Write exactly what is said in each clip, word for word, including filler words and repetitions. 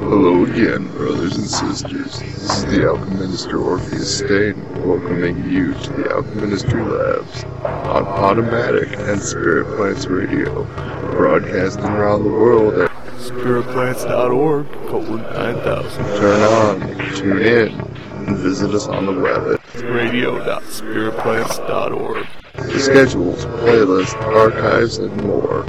Hello again, brothers and sisters. This is the Alcheminister Orpheus Stain, welcoming you to the Alcheminister Labs on Podomatic and Spirit Plants Radio, broadcasting around the world at spirit plants dot org, colon nine thousand. Turn on, tune in, and visit us on the web at radio dot spirit plants dot org. The schedules, playlists, archives, and more.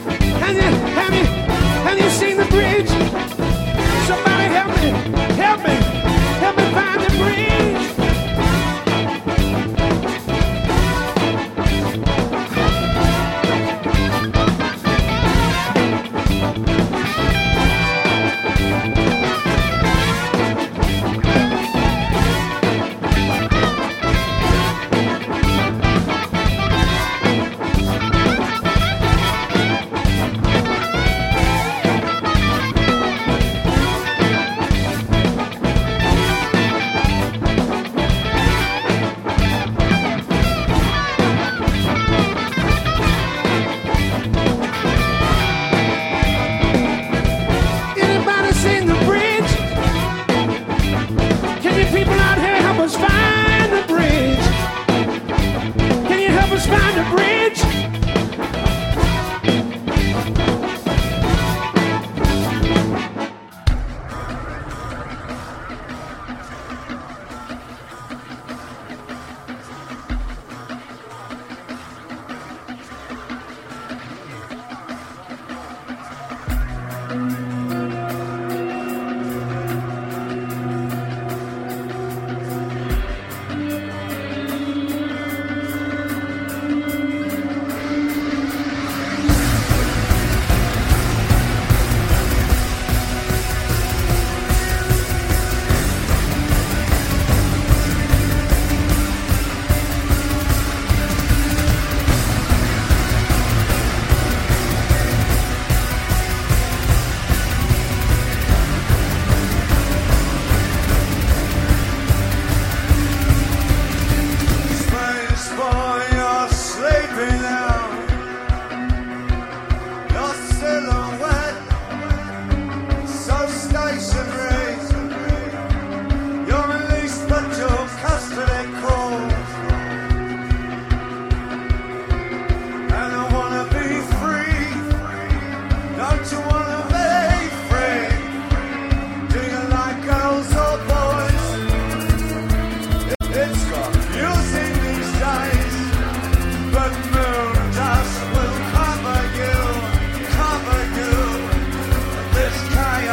Help me!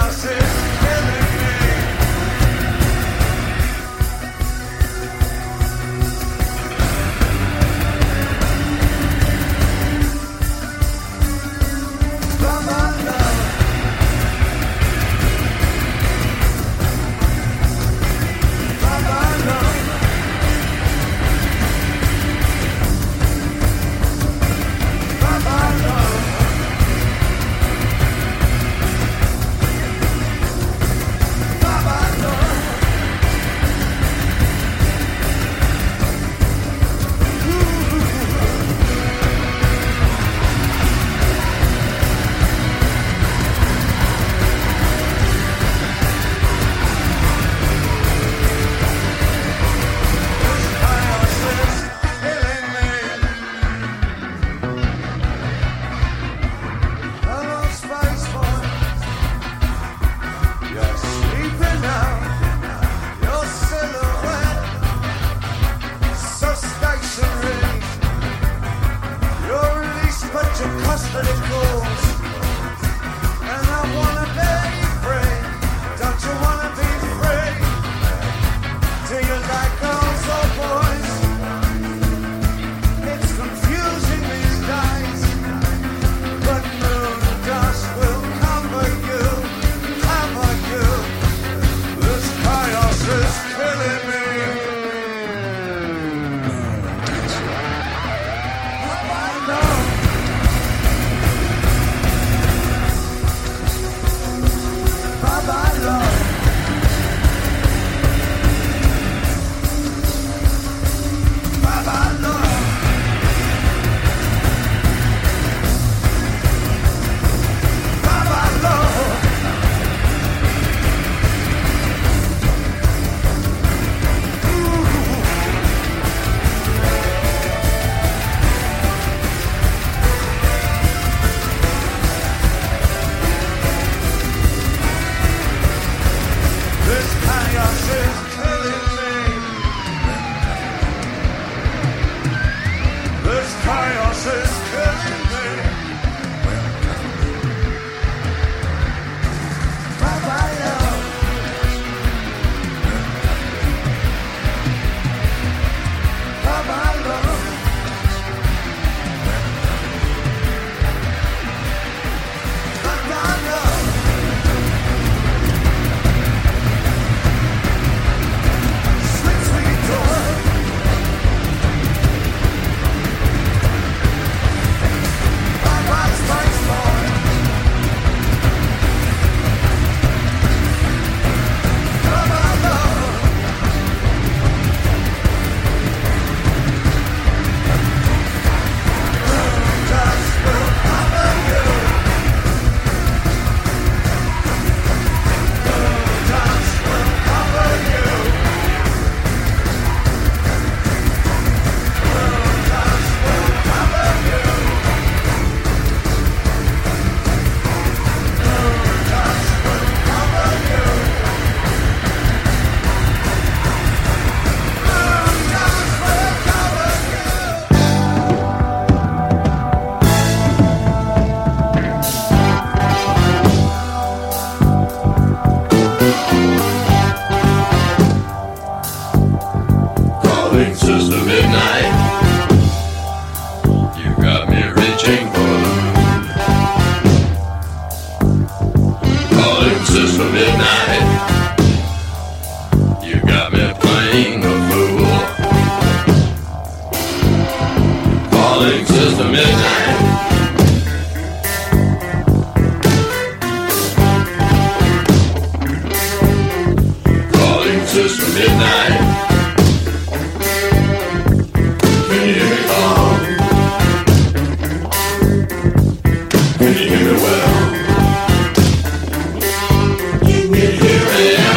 Can you hear me?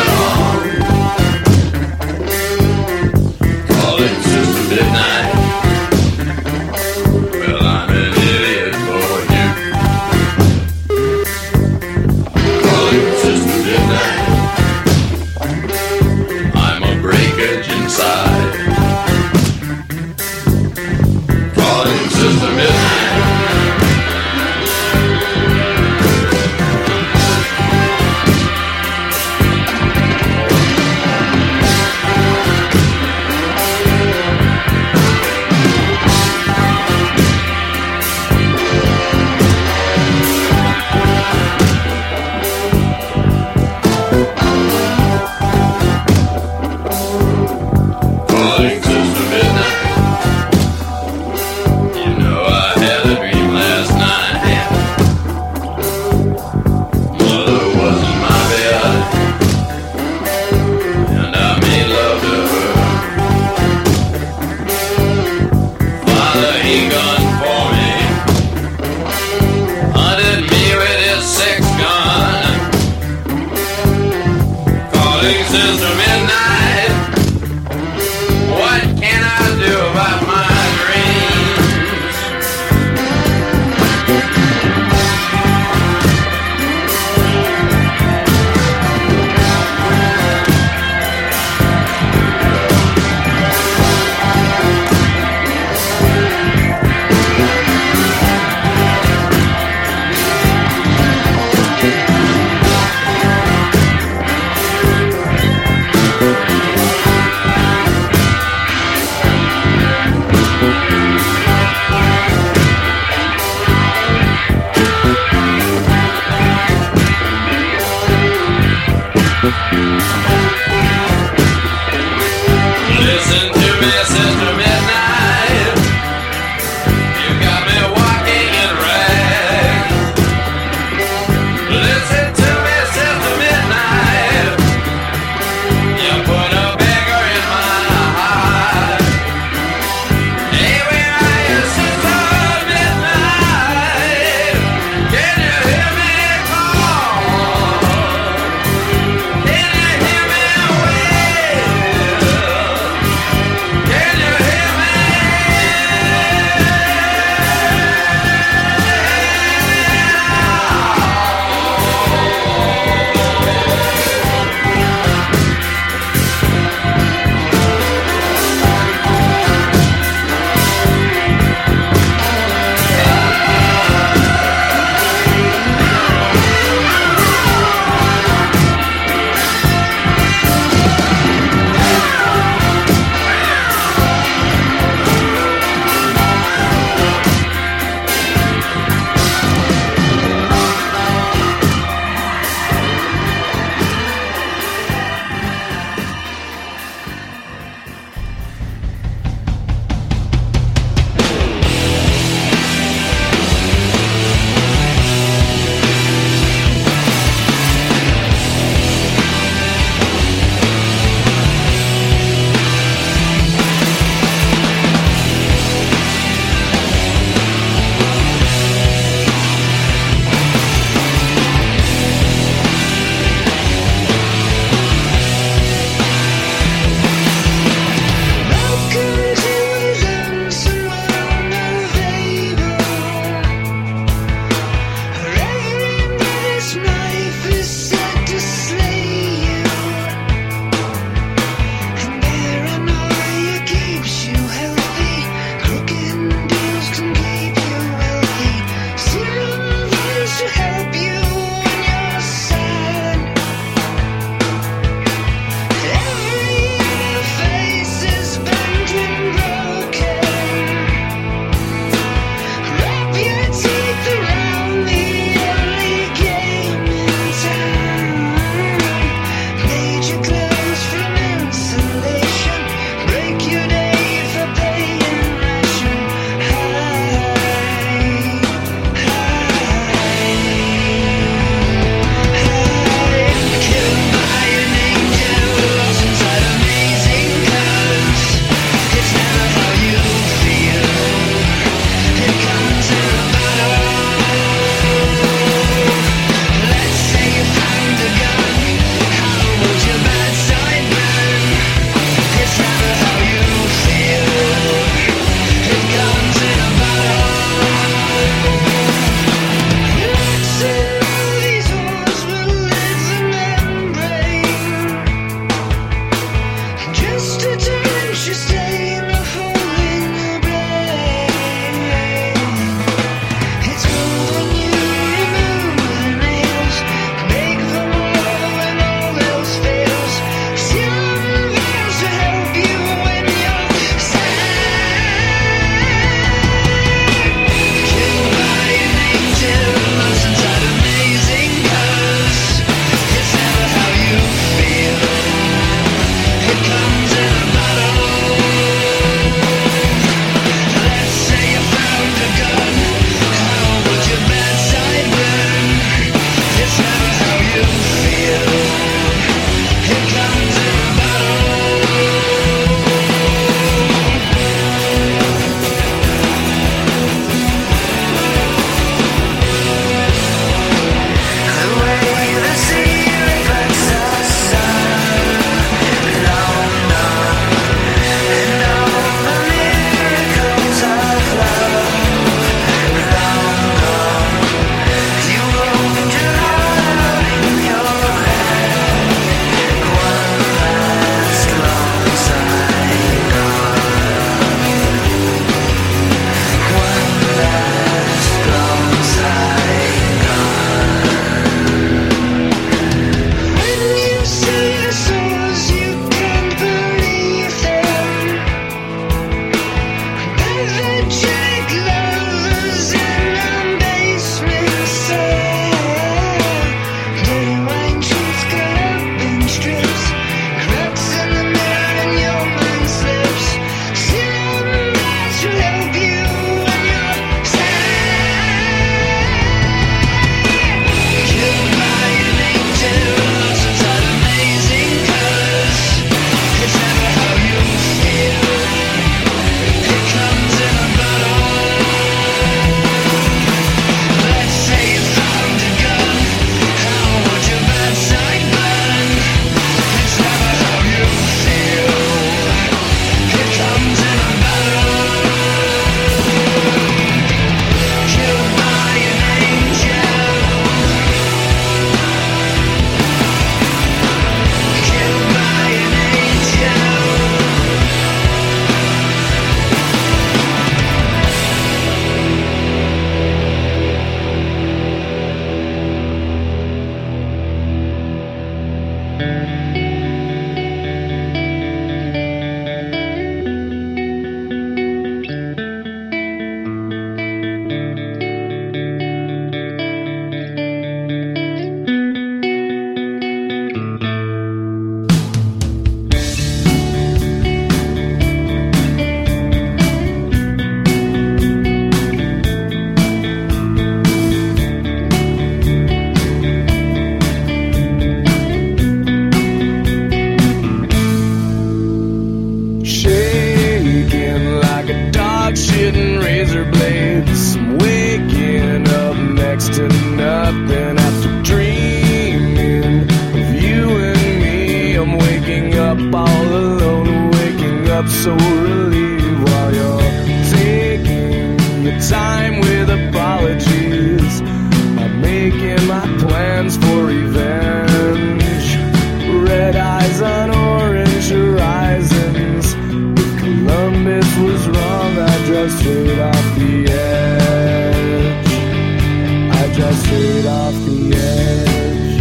Shitting razor blades, I'm waking up next to nothing after dreaming of you and me. I'm waking up all alone, waking up so relieved while you're taking your time with apologies. I'm making my plans for revenge. Red eyes on orange horizons. If Columbus was wrong, I drive straight off the edge. I drive straight off the edge.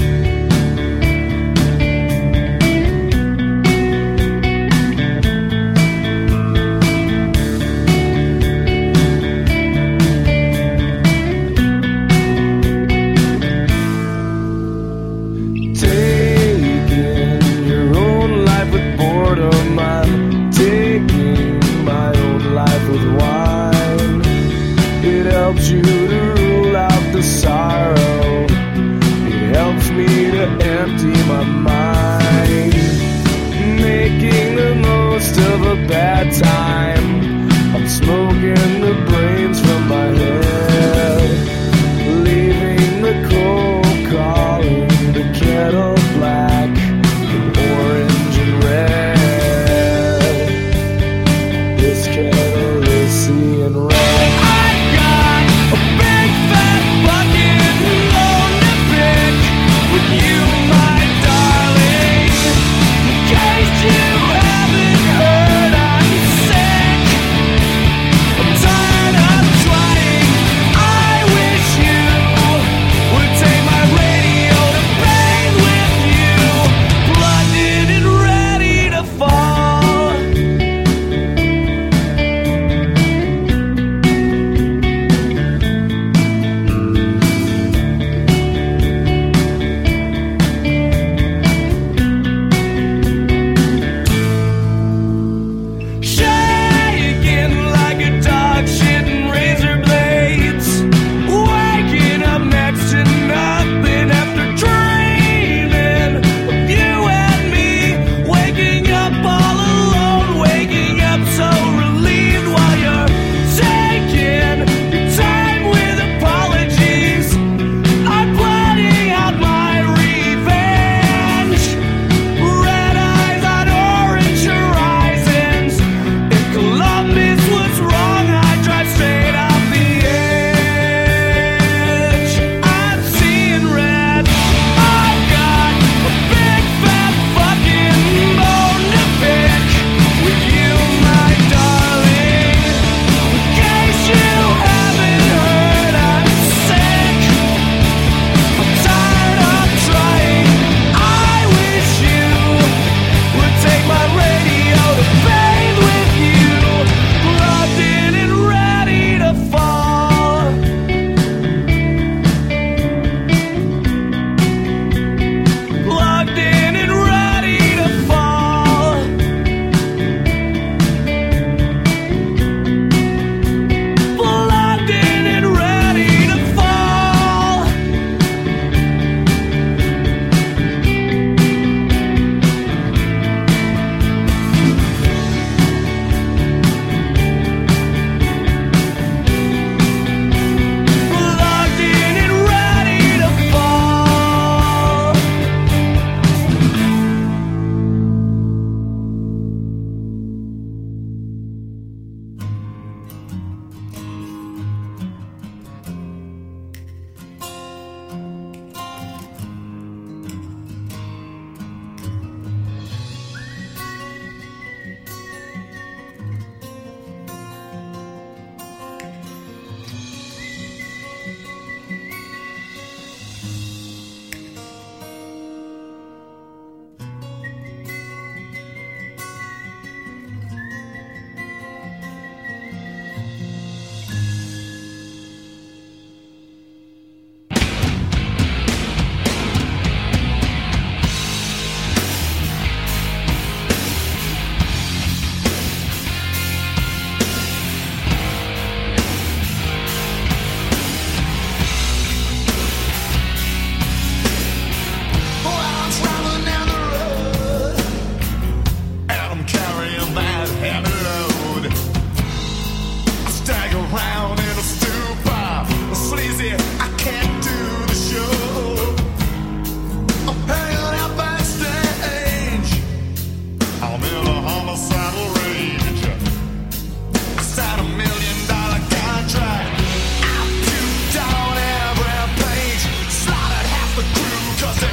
Taking your own life with boredom, I'm taking my own life with wine. It helps you to rule out the sorrow. It helps me to empty my mind. Making the most of a bad time. I'm smoking the brains from my head. Leaving the cold, calling the kettle black and orange and red. This kettle is seeing red. I got a big fat bucket alone to pick with you, my darling.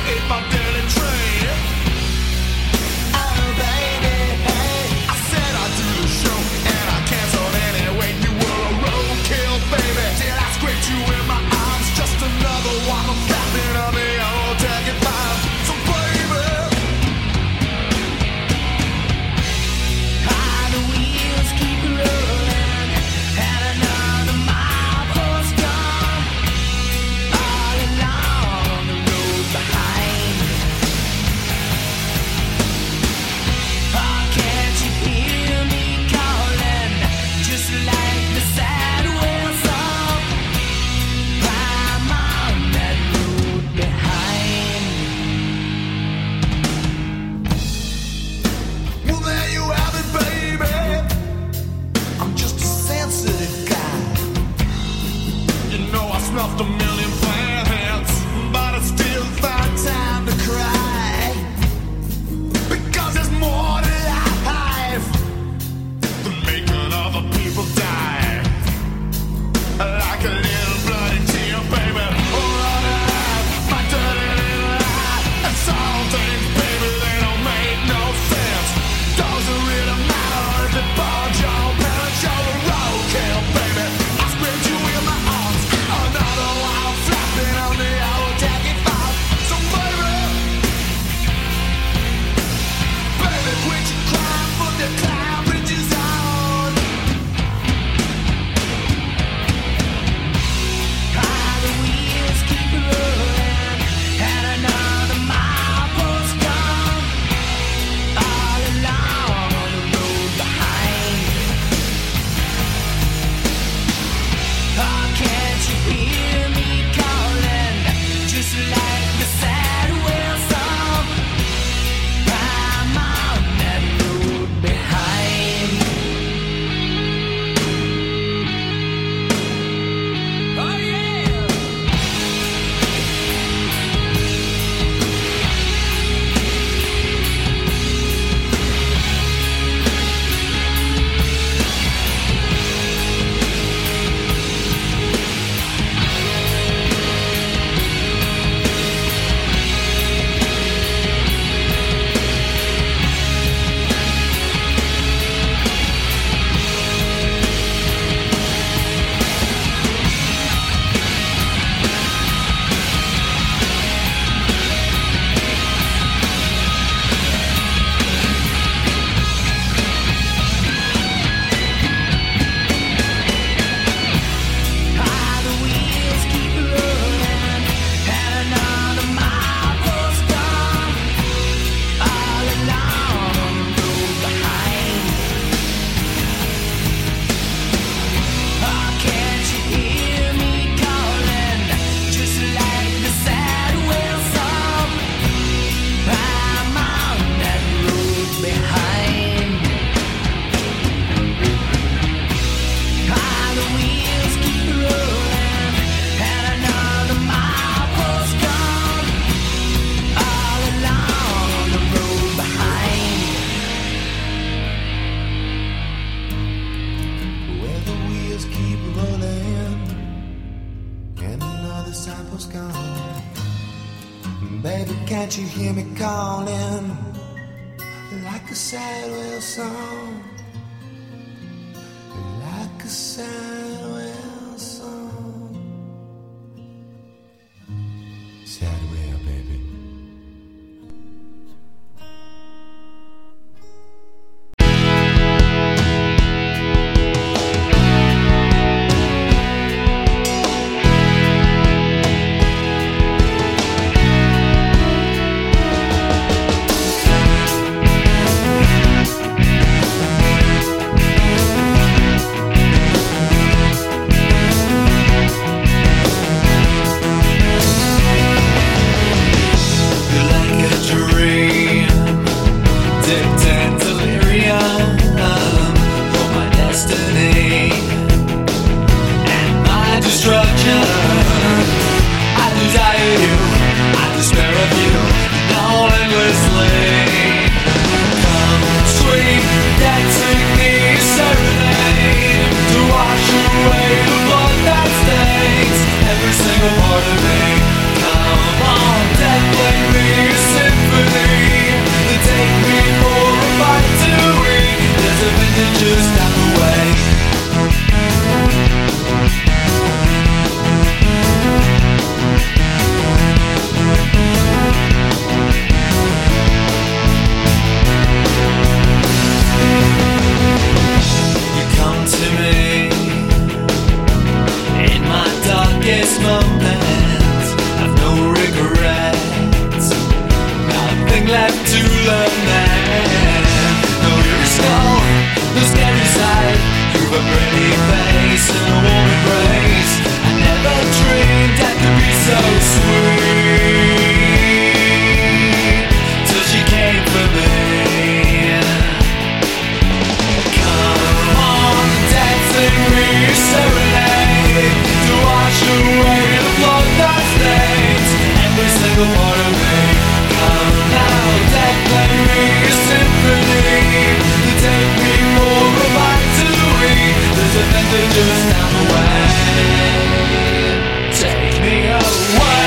Baby, can't you hear me calling like a sad whale song? Like a sad whale song. Sad whale, baby. the man. No, you're a skull, no scary side. You've a pretty face and a warm embrace. I never dreamed I could be so sweet till she came for me. Come on, dancing me serenade to wash away the blood that stains every single part of me. Come now, declare me a symphony to take me over back to the week. There's a method just down the way. Take me away.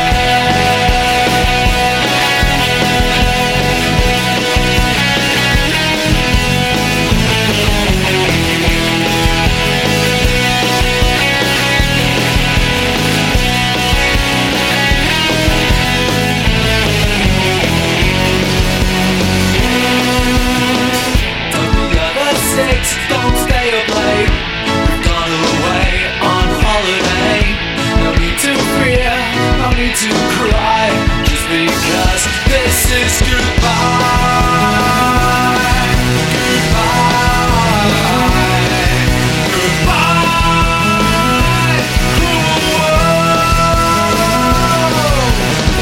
Don't stay up late. We've gone away on holiday. No need to fear, no need to cry, just because this is goodbye. Goodbye. Goodbye. Cruel world.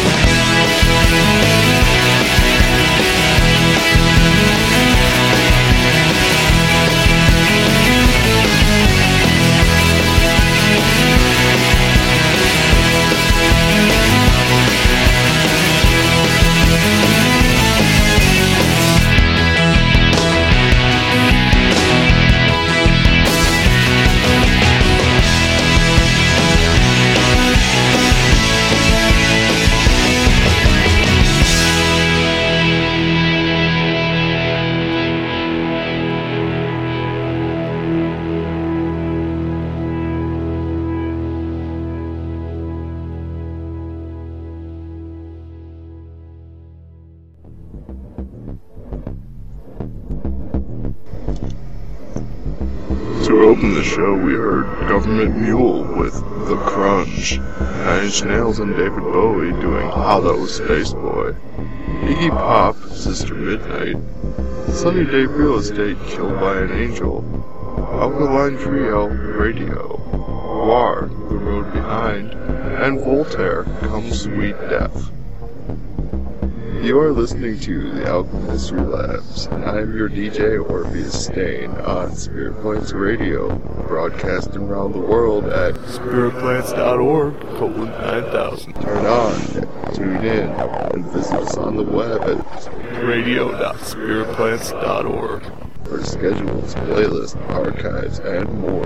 To open the show, we heard Government Mule with The Crunch, Nine Inch Nails and David Bowie doing Hollow Space Boy, Iggy Pop, Sister Midnight, Sunny Day Real Estate, Killed by an Angel, Alkaline Trio, Radio, War, The Road Behind, and Voltaire, Come Sweet Death. You are listening to The Alchemist Relapse, and I am your D J Orpheus Stain on Spirit Plants Radio, broadcasting around the world at spirit plants dot org, colon nine thousand. Turn on, tune in, and visit us on the web at radio dot spirit plants dot org for schedules, playlists, archives, and more.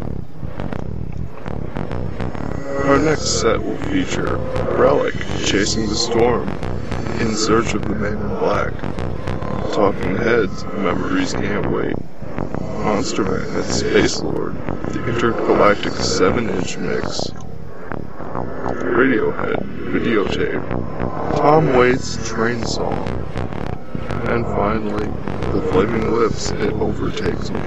Our next set will feature Relic, Chasing the Storm, In Search of the Man in Black, Talking Heads, Memories Can't Wait, Monster Man and Space Lord, the Intergalactic seven inch Mix, Radiohead, Videotape, Tom Waits' Train Song, and finally, The Flaming Lips, It Overtakes Me.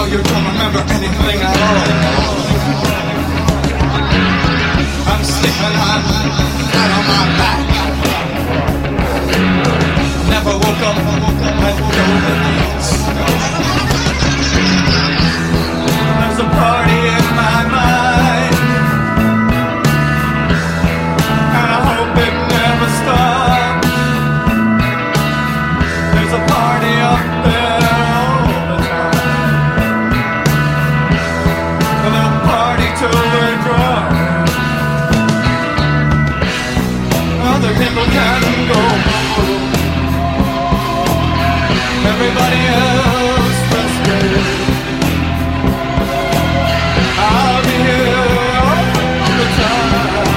you don't remember anything at all. I'm sleeping on, flat on my back. Never woke up and golden nights. There's a party in my mind, and I hope it never stops. There's a party up there all the time, and they'll party till they're drunk. Other people can go home. Everybody else frustrated. I'll be here all the time.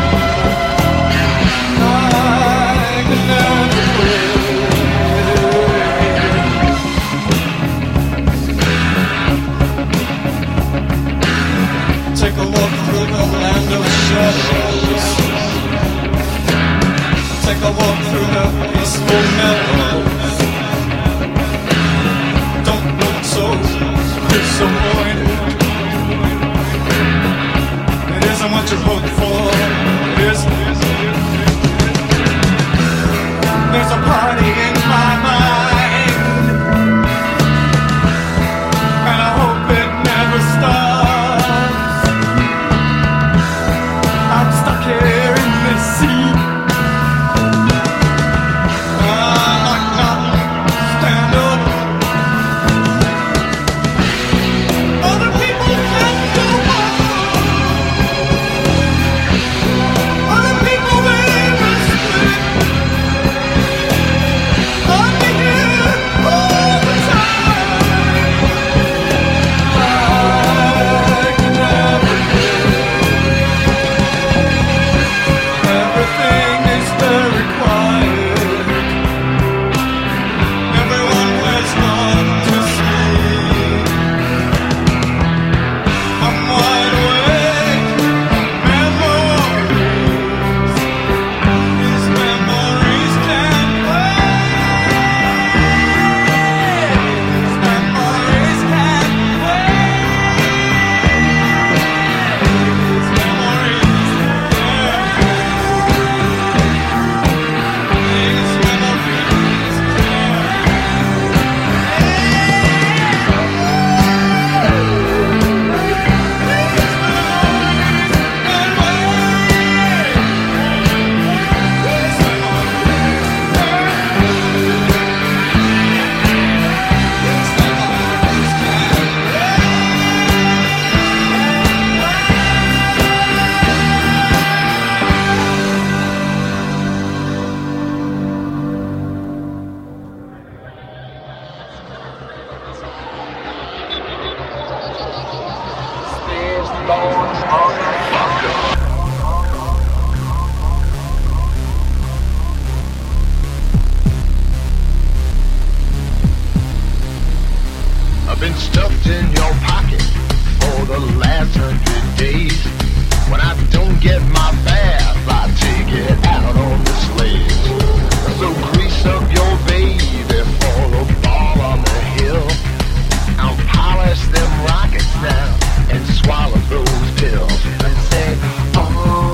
I can never quit. Take a walk through the land of shadows. Take a walk through the peaceful meadows. Don't look so disappointed. It isn't what you hoped for, it isn't. There's a party in my mind, and I hope it never stops. I'm stuck here in this sea. I've been stuffed in your pocket for the last hundred days. When I don't get my bath, I take it out on the sledge. So grease up your baby for the ball on the hill. I'll polish them rockets now and swallow those pills and say, oh.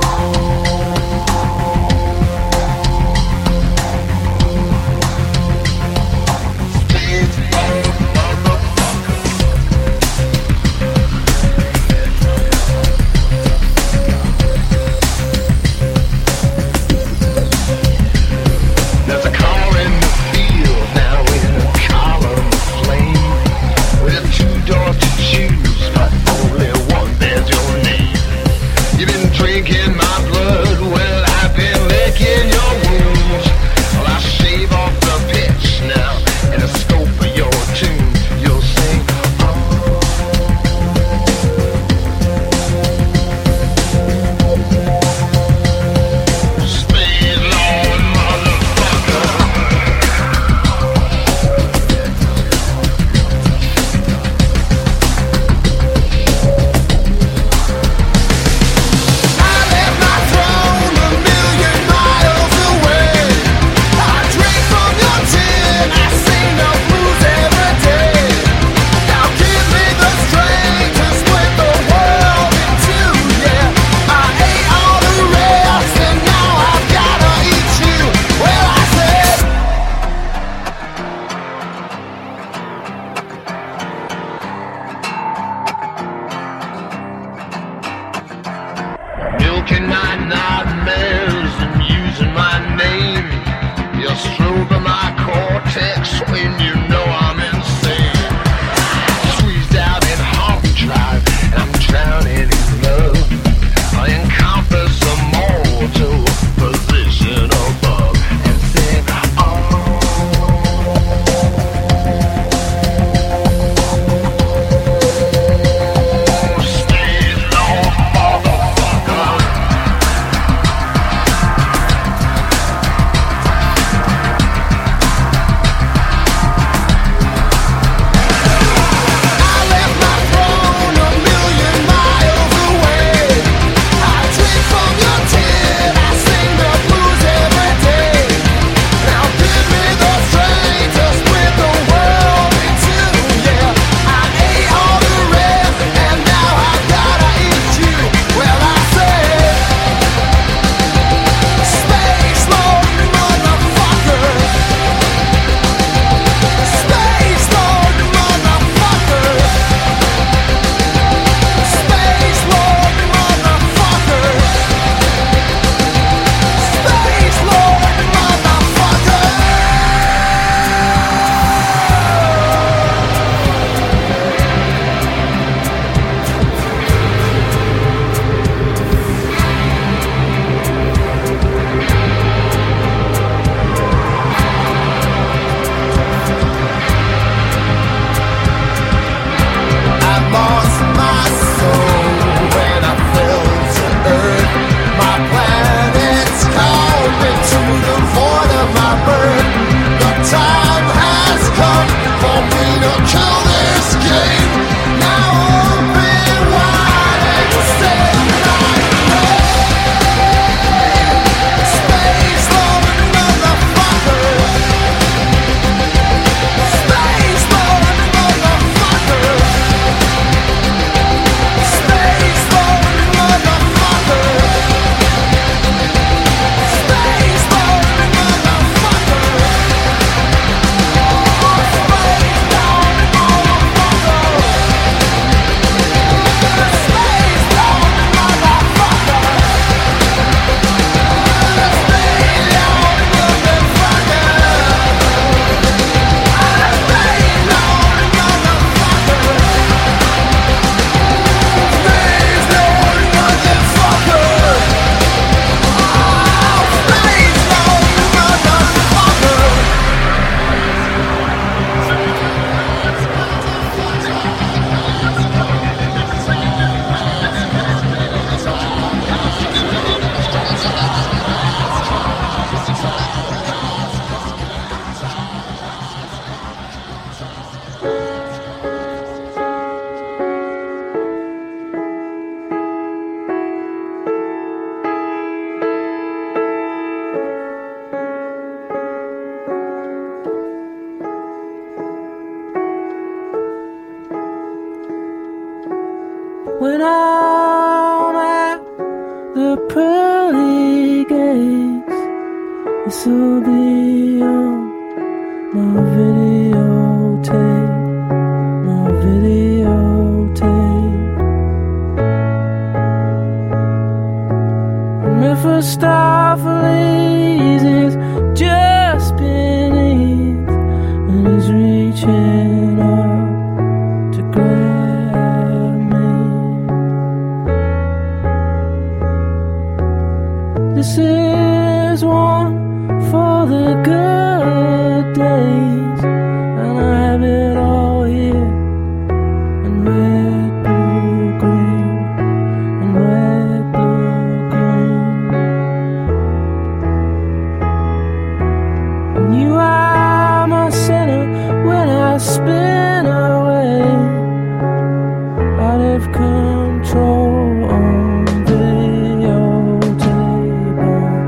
making my nightmares and using my name. You're strobing my cortex when you know I'm insane. Squeezed out in hard drive, and I'm drowning in love. I encompass a mortal position above and sing, oh. Stay low, motherfucker. I left my throne a million miles away. I drink from your tin, I sing the blues every day. Now give me the strength to split the world in two. Yeah, I ate all the rest, and now I gotta eat you. Well, I said, Space Lord, motherfucker. Space Lord, motherfucker. Space Lord, motherfucker. Space Lord, motherfucker. I lost my soul when I fell to earth. My planet's called me to the void of my birth. The time has come for me to kill this game. Now open wide and set my prey. Space Lord, motherfucker. Space Lord, motherfucker. Space Lord, motherfucker. Space Lord, motherfucker. Space Lord, When I'm at the pearly gates, this'll be on my videotape, my videotape. Mephistopheles is just beneath, and is reaching up to grab me. This is one for the good days, and I have it all here, and red, blue, green, and red, blue, green. And you are my center when I spin away, out of control on videotape, on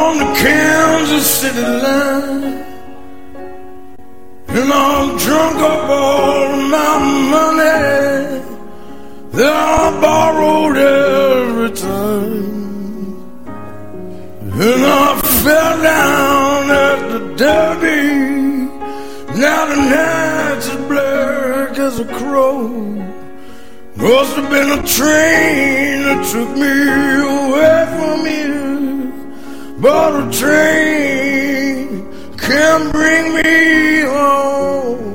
on the Kansas City line, and I'm drunk up all of my money that I borrowed every time. And I fell down at the Derby. Now the night's as black as a crow. Must have been a train that took me away from here, but a train can't bring me home.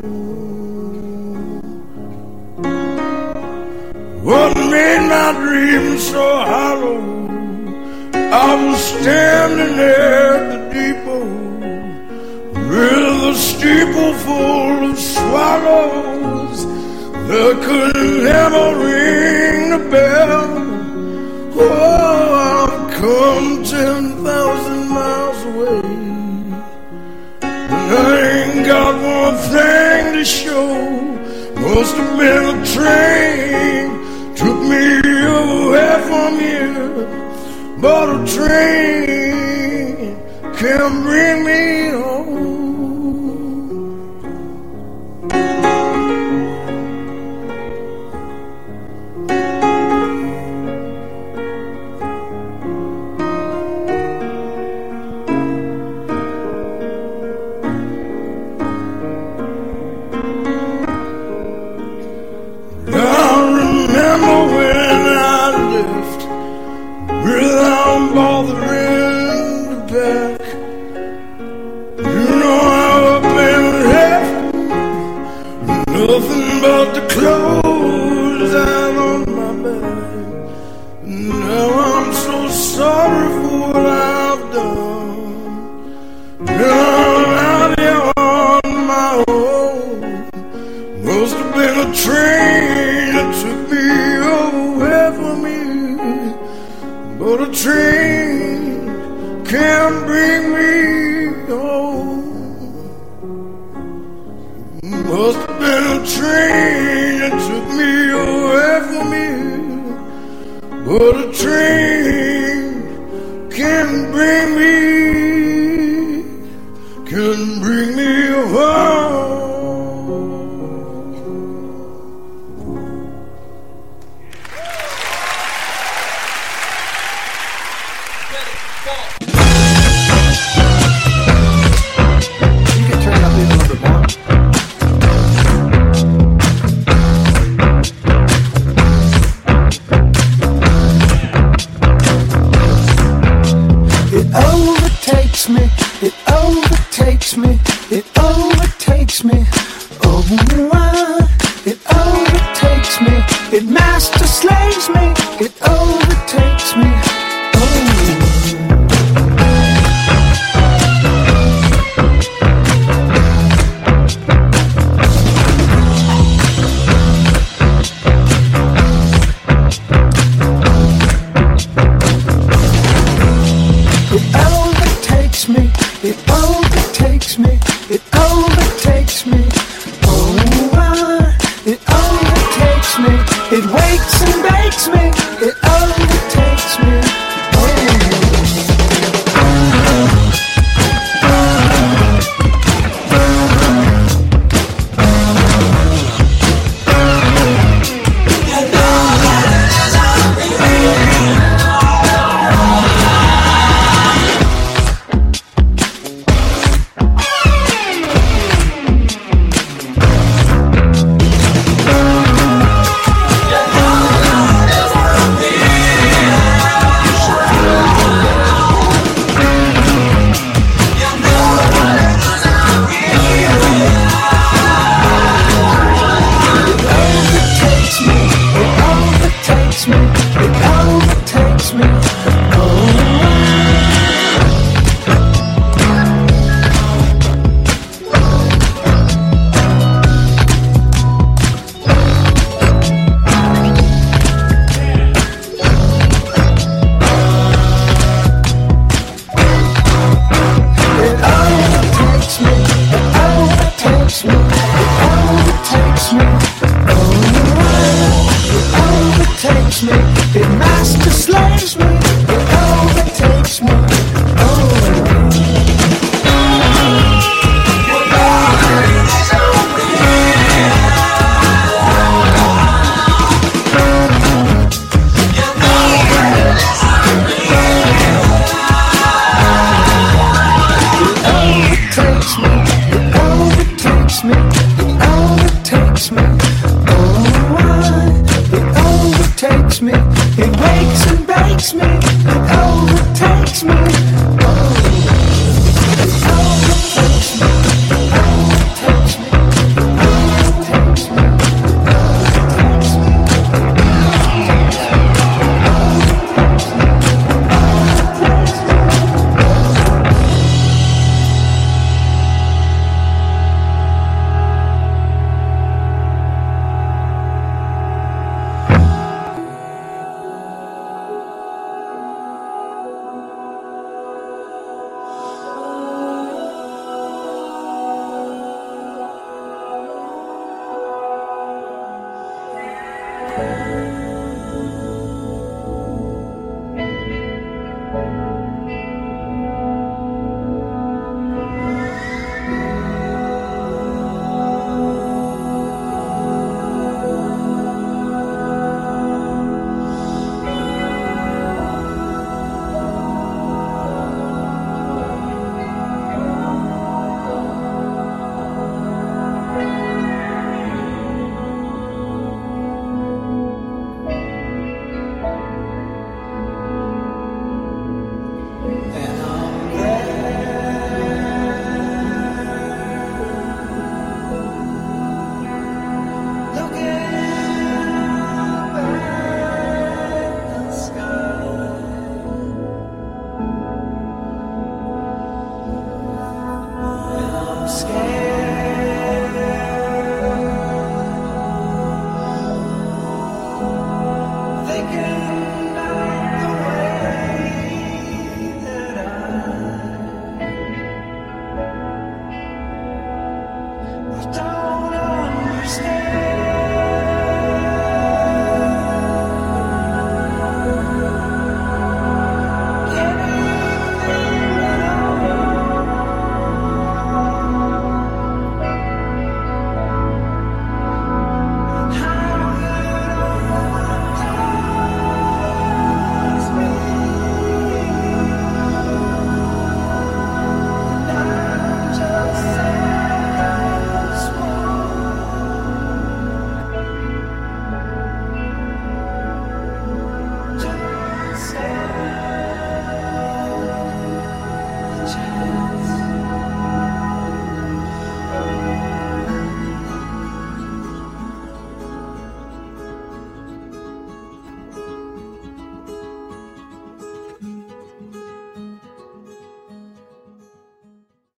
What made my dreams so hollow? I was standing there at the depot with a steeple full of swallows that could never ring the bell. Oh, I've come ten thousand miles away, and I ain't got one thing to show. Must have been a train took me away from here, but a train can't bring me home. Nothing but the clothes out on my back. Now I'm so sorry for what I've done. Now I'm out here on my own. Must have been a train that took me away from here, but a train can't bring me home. Must have been a train that took me away from here, but a train can bring me, can bring me home. You can turn it up even a little bit more. Overtakes me, it overtakes me, it overtakes me. Oh, it overtakes me, it master slaves me, it overtakes me. It overtakes me, it overtakes me. Oh, it overtakes me, it wakes and bakes me, it overtakes me. It master slaves me, it overtakes me. Oh. me, it wakes and bakes me, it overtakes